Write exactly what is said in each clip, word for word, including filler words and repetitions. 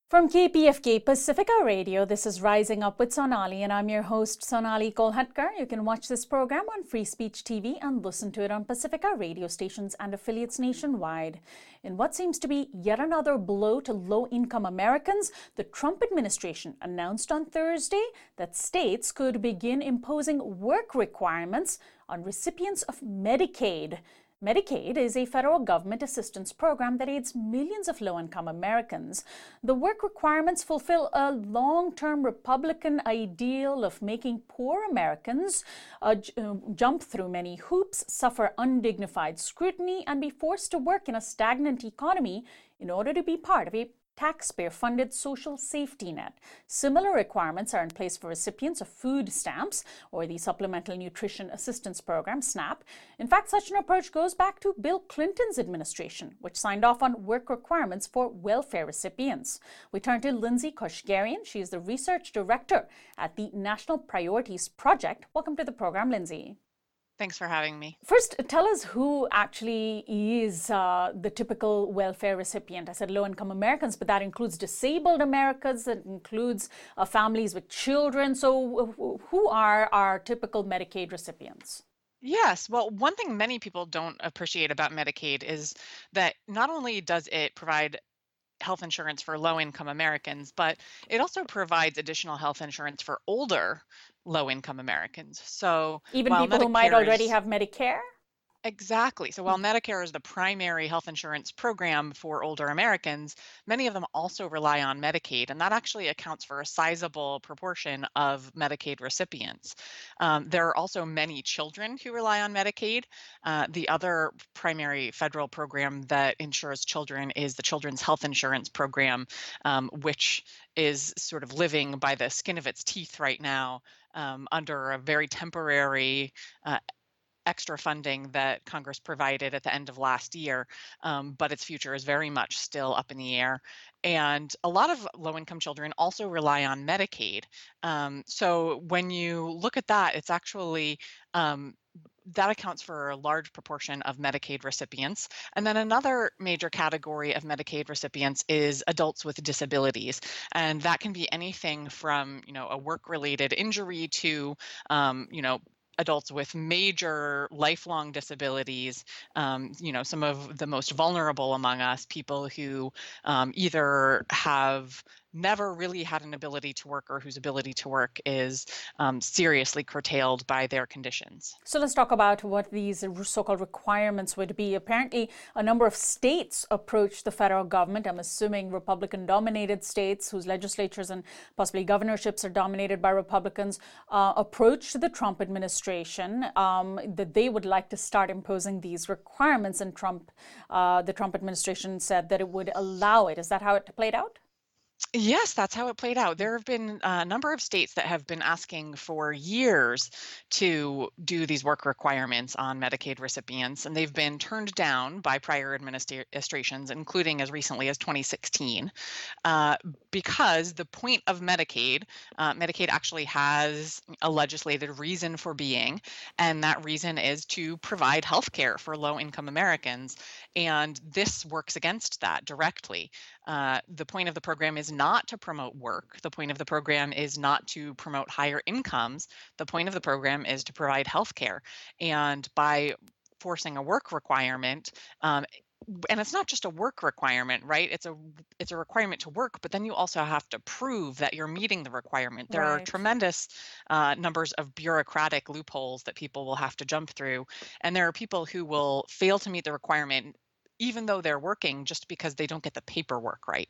From K P F K Pacifica Radio, this is Rising Up with Sonali, and I'm your host, Sonali Kolhatkar. You can watch this program on Free Speech T V and listen to it on Pacifica radio stations and affiliates nationwide. In what seems to be yet another blow to low-income Americans, the Trump administration announced on Thursday that states could begin imposing work requirements on recipients of Medicaid. Medicaid is a federal government assistance program that aids millions of low-income Americans. The work requirements fulfill a long-term Republican ideal of making poor Americans uh, j- uh, jump through many hoops, suffer undignified scrutiny, and be forced to work in a stagnant economy in order to be part of a taxpayer-funded social safety net. Similar requirements are in place for recipients of food stamps or the Supplemental Nutrition Assistance Program, SNAP. In fact, such an approach goes back to Bill Clinton's administration, which signed off on work requirements for welfare recipients. We turn to Lindsay Koshgarian. She is the research director at the National Priorities Project. Welcome to the program, Lindsay. Thanks for having me. First, tell us who actually is uh, the typical welfare recipient. I said low-income Americans, but that includes disabled Americans, that includes uh, families with children. So who are our typical Medicaid recipients? Yes. Well, one thing many people don't appreciate about Medicaid is that not only does it provide health insurance for low-income Americans, but it also provides additional health insurance for older low-income Americans. So even while people who might Medicare already is- have Medicare? Exactly. So while Medicare is the primary health insurance program for older Americans, many of them also rely on Medicaid, and that actually accounts for a sizable proportion of Medicaid recipients. Um, there are also many children who rely on Medicaid. Uh, the other primary federal program that insures children is the Children's Health Insurance Program, um, which is sort of living by the skin of its teeth right now um, under a very temporary uh, extra funding that Congress provided at the end of last year, um, but its future is very much still up in the air. And a lot of low-income children also rely on Medicaid. Um, so when you look at that, it's actually um, that accounts for a large proportion of Medicaid recipients. And then another major category of Medicaid recipients is adults with disabilities. And that can be anything from, you know, a work-related injury to, um, you know, adults with major lifelong disabilities, um, you know, some of the most vulnerable among us, people who um, either have never really had an ability to work or whose ability to work is um, seriously curtailed by their conditions. So let's talk about what these so-called requirements would be. Apparently, a number of states approached the federal government, I'm assuming Republican-dominated states whose legislatures and possibly governorships are dominated by Republicans, uh, approached the Trump administration um, that they would like to start imposing these requirements, and Trump, uh, the Trump administration said that it would allow it. Is that how it played out? Yes, that's how it played out. There have been a number of states that have been asking for years to do these work requirements on Medicaid recipients, and they've been turned down by prior administrations, including as recently as twenty sixteen, uh, because the point of Medicaid, uh, Medicaid actually has a legislated reason for being, and that reason is to provide health care for low-income Americans, and this works against that directly. Uh, the point of the program is not to promote work. The point of the program is not to promote higher incomes. The point of the program is to provide health care. And by forcing a work requirement, um, and it's not just a work requirement, right? It's a it's a requirement to work, but then you also have to prove that you're meeting the requirement. There Right. are tremendous uh, numbers of bureaucratic loopholes that people will have to jump through. And there are people who will fail to meet the requirement even though they're working, just because they don't get the paperwork right.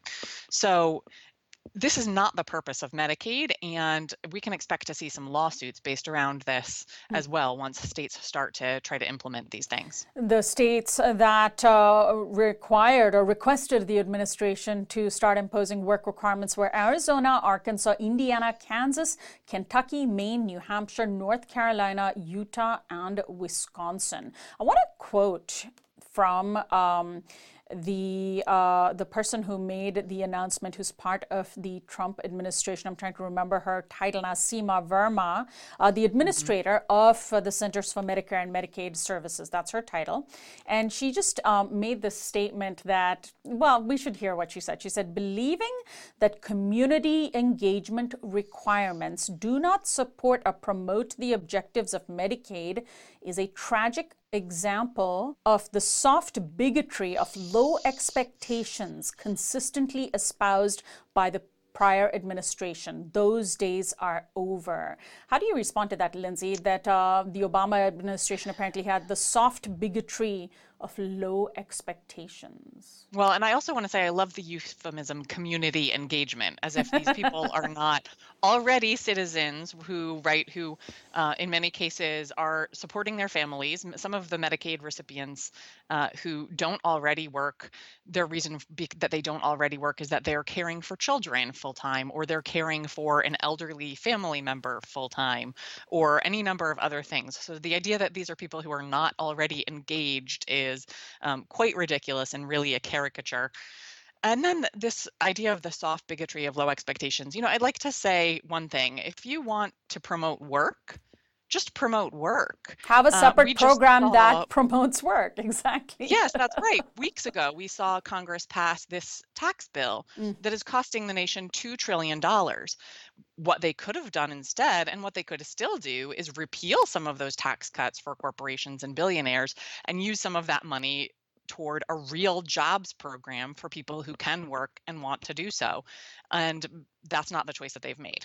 So this is not the purpose of Medicaid, and we can expect to see some lawsuits based around this as well once states start to try to implement these things. The states that uh, required or requested the administration to start imposing work requirements were Arizona, Arkansas, Indiana, Kansas, Kentucky, Maine, New Hampshire, North Carolina, Utah, and Wisconsin. I want to quote from um, the uh, the person who made the announcement, who's part of the Trump administration, I'm trying to remember her title now, Seema Verma, uh, the administrator mm-hmm. of uh, the Centers for Medicare and Medicaid Services. That's her title. And she just um, made this statement that, well, we should hear what she said. She said, believing that community engagement requirements do not support or promote the objectives of Medicaid is a tragic example of the soft bigotry of low expectations consistently espoused by the prior administration. Those days are over. How do you respond to that, Lindsay, that uh, the Obama administration apparently had the soft bigotry of low expectations? Well, and I also want to say I love the euphemism community engagement, as if these people are not already citizens who, right, who uh, in many cases are supporting their families. Some of the Medicaid recipients uh, who don't already work, their reason be- that they don't already work is that they're caring for children full time, or they're caring for an elderly family member full time, or any number of other things. So the idea that these are people who are not already engaged is is um, quite ridiculous and really a caricature. And then this idea of the soft bigotry of low expectations. You know, I'd like to say one thing. If you want to promote work, just promote work. Have a separate uh, program saw, that promotes work. Exactly. Yes, that's right. Weeks ago, we saw Congress pass this tax bill mm. that is costing the nation two trillion dollars. What they could have done instead, and what they could still do, is repeal some of those tax cuts for corporations and billionaires and use some of that money toward a real jobs program for people who can work and want to do so. And that's not the choice that they've made.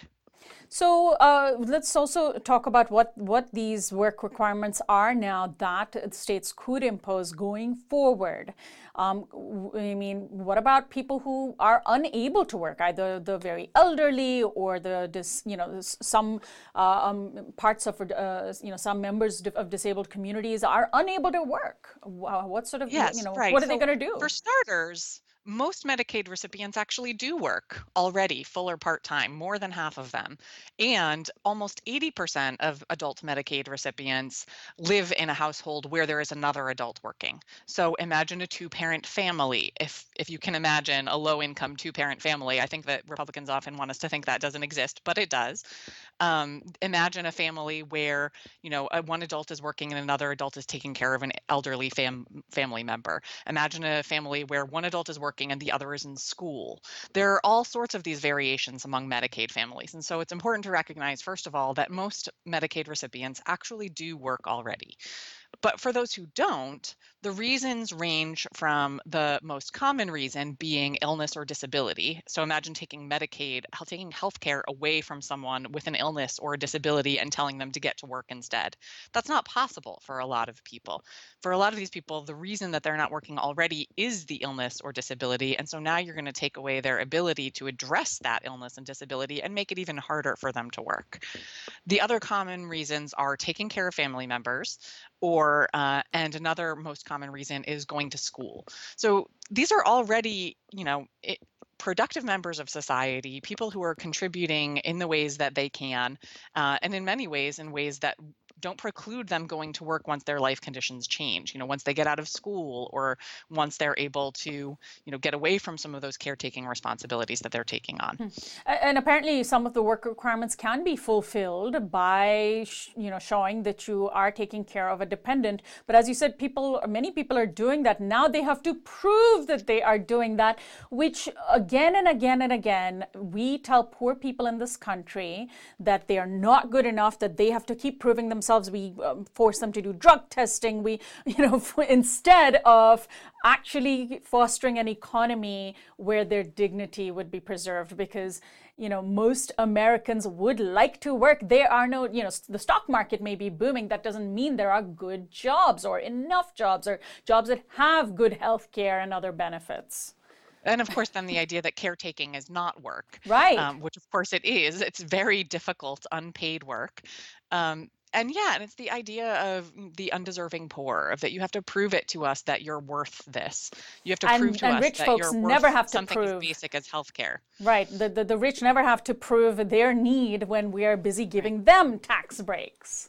So uh, let's also talk about what, what these work requirements are now that states could impose going forward. Um, I mean, what about people who are unable to work, either the very elderly or the, dis, you know, some uh, um, parts of, uh, you know, some members of disabled communities are unable to work. What sort of, yes, you know, right. what are so they going to do? For starters, most Medicaid recipients actually do work already, full or part-time, more than half of them. And almost eighty percent of adult Medicaid recipients live in a household where there is another adult working. So imagine a two-parent family. If if you can imagine a low-income two-parent family, I think that Republicans often want us to think that doesn't exist, but it does. Um, imagine a family where, you know, a, one adult is working and another adult is taking care of an elderly fam- family member. Imagine a family where one adult is working and the other is in school. There are all sorts of these variations among Medicaid families. And so it's important to recognize, first of all, that most Medicaid recipients actually do work already. But for those who don't, the reasons range from the most common reason being illness or disability. So imagine taking Medicaid, taking healthcare away from someone with an illness or a disability and telling them to get to work instead. That's not possible for a lot of people. For a lot of these people, the reason that they're not working already is the illness or disability. And so now you're going to take away their ability to address that illness and disability and make it even harder for them to work. The other common reasons are taking care of family members, or uh, and another most common reason is going to school. So these are already, you know, it, productive members of society, people who are contributing in the ways that they can, uh, and in many ways, in ways that don't preclude them going to work once their life conditions change, you know, once they get out of school, or once they're able to, you know, get away from some of those caretaking responsibilities that they're taking on. Hmm. And apparently some of the work requirements can be fulfilled by, you know, showing that you are taking care of a dependent. But as you said, people, many people are doing that. Now they have to prove that they are doing that, which again and again and again, we tell poor people in this country that they are not good enough, that they have to keep proving themselves. We um, force them to do drug testing. We, you know, instead of actually fostering an economy where their dignity would be preserved, because, you know, most Americans would like to work. There are no, you know, the stock market may be booming. That doesn't mean there are good jobs or enough jobs or jobs that have good health care and other benefits. And of course, then the idea that caretaking is not work, right? Um, which of course it is. It's very difficult, unpaid work. Um, And yeah, and it's the idea of the undeserving poor, of that you have to prove it to us that you're worth this. You have to and, prove to and us rich that folks you're worth never have to something prove. as basic as healthcare. Right. The, the, the rich never have to prove their need when we are busy giving them tax breaks.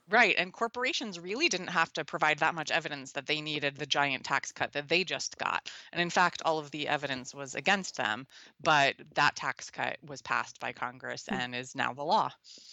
Right. And corporations really didn't have to provide that much evidence that they needed the giant tax cut that they just got. And in fact, all of the evidence was against them, but that tax cut was passed by Congress and is now the law.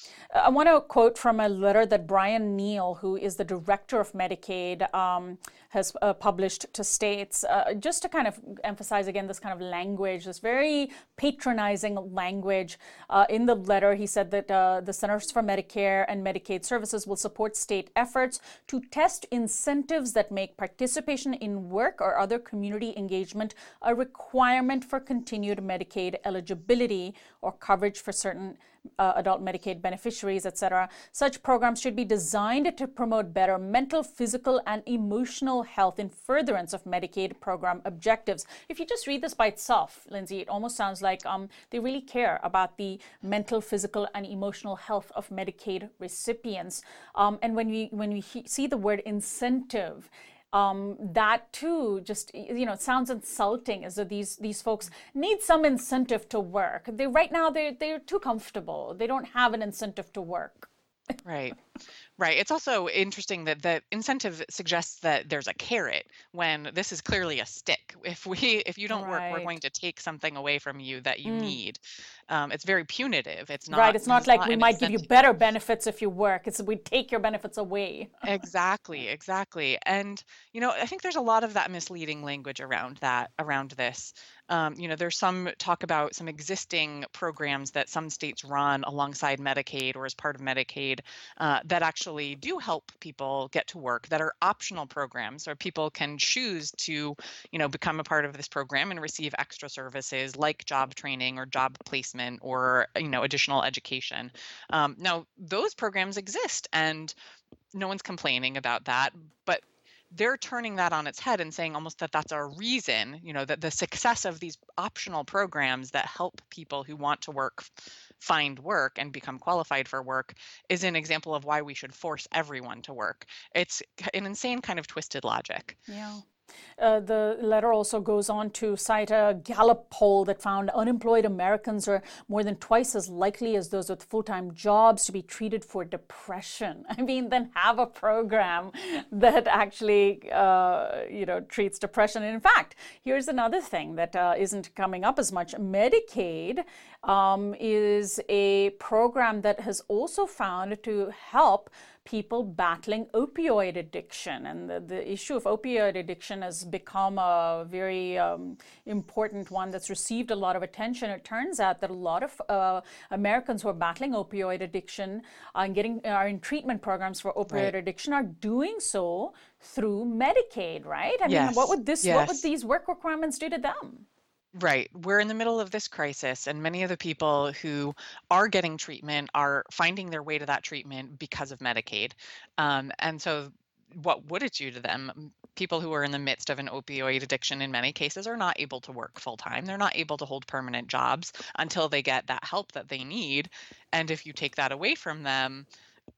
I want to quote from a letter that Brian Neal, who is the director of Medicaid, um, has uh, published to states, uh, just to kind of emphasize again this kind of language, this very patronizing language. Uh, in the letter, he said that uh, the Centers for Medicare and Medicaid Services will support state efforts to test incentives that make participation in work or other community engagement a requirement for continued Medicaid eligibility or coverage for certain Uh, adult Medicaid beneficiaries, et cetera. Such programs should be designed to promote better mental, physical, and emotional health in furtherance of Medicaid program objectives. If you just read this by itself, Lindsay, it almost sounds like um, they really care about the mental, physical, and emotional health of Medicaid recipients. Um, and when we when we he- see the word incentive, Um, that too just, you know, it sounds insulting, as though these these folks need some incentive to work. They right now they're they're too comfortable. They don't have an incentive to work. Right. Right. It's also interesting that the incentive suggests that there's a carrot when this is clearly a stick. If we if you don't work, we're going Right. to take something away from you that you Mm. need. Um, it's very punitive. It's Right. not It's this not is like not we an might give you incentive. better benefits if you work. It's we take your benefits away. Exactly, exactly. And, you know, I think there's a lot of that misleading language around that, around this. Um, you know, there's some talk about some existing programs that some states run alongside Medicaid or as part of Medicaid uh, that actually do help people get to work, that are optional programs, or people can choose to, you know, become a part of this program and receive extra services like job training or job placement or, you know, additional education. Um, now, those programs exist, and no one's complaining about that, but they're turning that on its head and saying almost that that's a reason, you know, that the success of these optional programs that help people who want to work find work and become qualified for work is an example of why we should force everyone to work. It's an insane kind of twisted logic. Yeah. Uh, the letter also goes on to cite a Gallup poll that found unemployed Americans are more than twice as likely as those with full-time jobs to be treated for depression. I mean, then have a program that actually, uh, you know, treats depression. And in fact, here's another thing that uh, isn't coming up as much. Medicaid um, is a program that has also found to help people battling opioid addiction. And the, the issue of opioid addiction has become a very um, important one that's received a lot of attention. It turns out that a lot of uh, Americans who are battling opioid addiction and getting are in treatment programs for opioid Right. addiction are doing so through Medicaid, right? I mean, what Yes. would this, what would Yes. these work requirements do to them? Right. We're in the middle of this crisis, and many of the people who are getting treatment are finding their way to that treatment because of Medicaid. Um, and so, what would it do to them? M- People who are in the midst of an opioid addiction in many cases are not able to work full time. They're not able to hold permanent jobs until they get that help that they need. And if you take that away from them,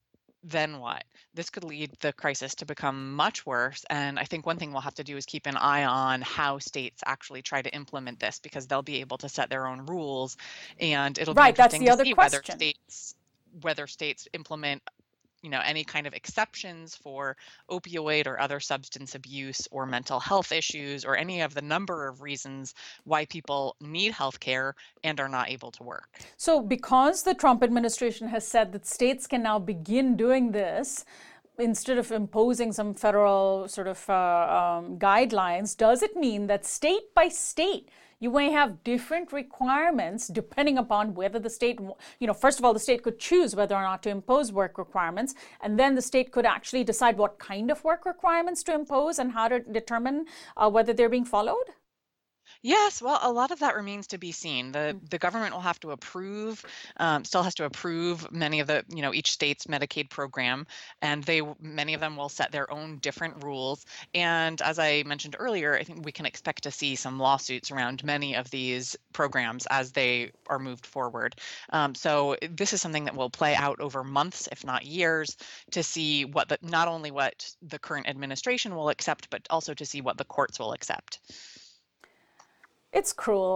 then what? This could lead the crisis to become much worse. And I think one thing we'll have to do is keep an eye on how states actually try to implement this, because they'll be able to set their own rules. And it'll be Right, that's interesting the to other see whether question. states whether states implement, you know, any kind of exceptions for opioid or other substance abuse or mental health issues or any of the number of reasons why people need health care and are not able to work. So, because the Trump administration has said that states can now begin doing this, instead of imposing some federal sort of uh, um, guidelines, does it mean that state by state, you may have different requirements depending upon whether the state, you know, first of all, the state could choose whether or not to impose work requirements, and then the state could actually decide what kind of work requirements to impose and how to determine uh, whether they're being followed? Yes, well, a lot of that remains to be seen. The the government will have to approve, um, still has to approve many of the, you know, each state's Medicaid program, and they w- many of them will set their own different rules. And as I mentioned earlier, I think we can expect to see some lawsuits around many of these programs as they are moved forward. Um, so this is something that will play out over months, if not years, to see what the not only what the current administration will accept, but also to see what the courts will accept. It's cruel.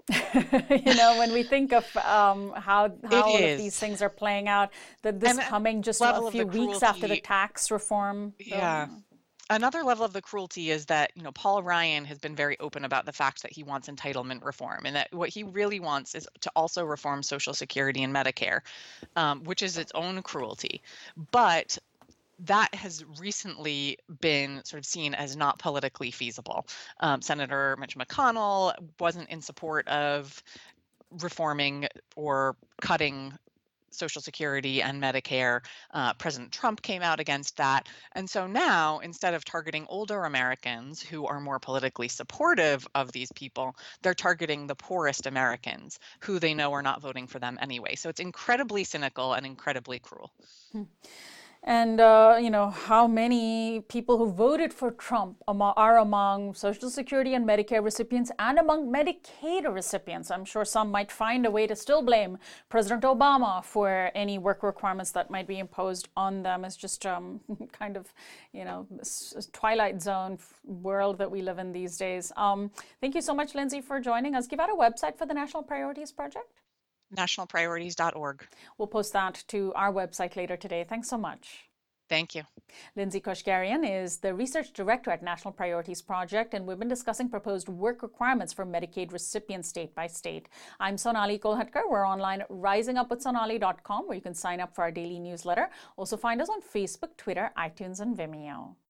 You know, when we think of um, how, how all It of these is. things are playing out, that this And uh, coming just a level of few the weeks after the cruelty, tax reform bill. yeah. Another level of the cruelty is that, you know, Paul Ryan has been very open about the fact that he wants entitlement reform and that what he really wants is to also reform Social Security and Medicare, um, which is its own cruelty. But that has recently been sort of seen as not politically feasible. Um, Senator Mitch McConnell wasn't in support of reforming or cutting Social Security and Medicare. Uh, President Trump came out against that. And so now, instead of targeting older Americans who are more politically supportive of these people, they're targeting the poorest Americans who they know are not voting for them anyway. So it's incredibly cynical and incredibly cruel. Hmm. And, uh, you know, how many people who voted for Trump are among Social Security and Medicare recipients and among Medicaid recipients? I'm sure some might find a way to still blame President Obama for any work requirements that might be imposed on them. It's just um, kind of, you know, this Twilight Zone world that we live in these days. Um, thank you so much, Lindsay, for joining us. Give out a website for the National Priorities Project. national priorities dot org. We'll post that to our website later today. Thanks so much. Thank you. Lindsay Kashgarian is the research director at National Priorities Project, and we've been discussing proposed work requirements for Medicaid recipients state by state. I'm Sonali Kolhatkar. We're online at rising up with sonali dot com, where you can sign up for our daily newsletter. Also find us on Facebook, Twitter, iTunes, and Vimeo.